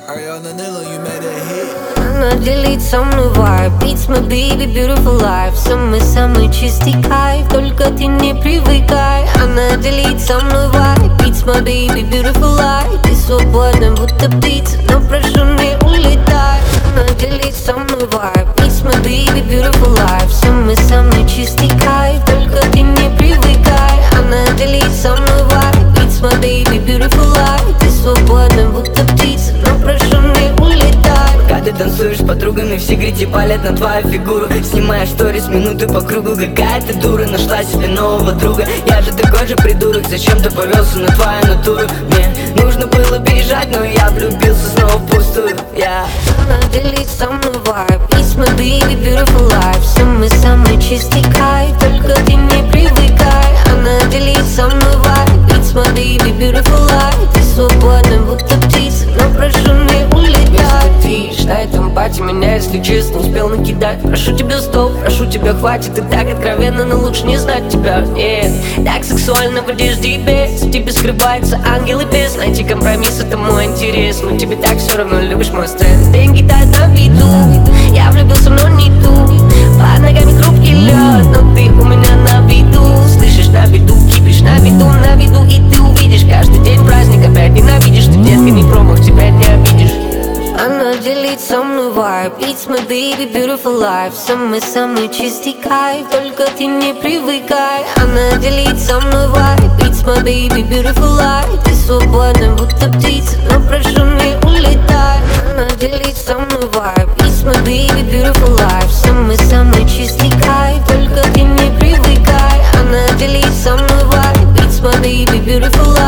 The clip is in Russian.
Ariana Nilo, you made a hit. Она делит со мной vibe. It's my baby, beautiful life. Самый-самый чистый кайф, только ты не привыкай. Она делит со мной vibe. It's my baby, beautiful life. Ты свободна, будто птица, но прошу, не улетай. Она делит со мной vibe. It's my baby, beautiful life. Самый-самый чистый кайф, только ты не привыкай. Она делит со мной vibe. It's my baby, beautiful life. Ты свободна, будто птица, но прошу, не улетай. Когда ты танцуешь с подругами, все критики палят на твою фигуру. Снимаешь сторис минуты по кругу. Какая ты дура, нашла себе нового друга. Я же такой же придурок, зачем ты повелся на твою натуру? Мне нужно было бежать, но я влюбился снова впустую. Она делит со мной vibe. It's my baby, beautiful life. Самый-самый чистый кайф, только ты не привыкай. Она делит со мной vibe. It's my baby, beautiful life. Ты свободна, будто птица, но прошу, не улетай. Видишь, на этом пати меня, если честно, успел накидать. Прошу тебя, стоп, прошу тебя, хватит. Ты так откровенно, но лучше не знать тебя. Нет, так сексуально в одежде и без. В тебе скрывается ангел и бес. Найти компромисс, это мой интерес. Но тебе так все равно, любишь мой стресс. Деньги тают на виду, я влюбился, но не ту. Под ногами хрупкий лед, но ты у меня на виду. Слышишь, на виду, кипишь, на виду. И ты увидишь, каждый день праздник. Опять ненавидишь, ты, детка, не промах, тебя не обидишь. Она делит со мной vibe. It's my baby, beautiful life. Самый-самый чистый кайф, только ты не привыкай. Она делит со мной vibe. It's my baby, beautiful life. Ты свободна, будто птица, но прошу, не улетай. Она делит со мной vibe. It's my baby, beautiful life. Самый-самый чистый кайф, только ты не привыкай. Она делит со мной vibe. It's my baby, beautiful life.